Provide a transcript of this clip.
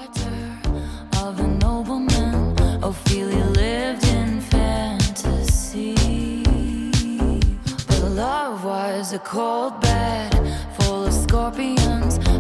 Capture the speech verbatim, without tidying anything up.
daughter of a nobleman, Ophelia lived in fantasy. But love was a cold bed full of scorpions.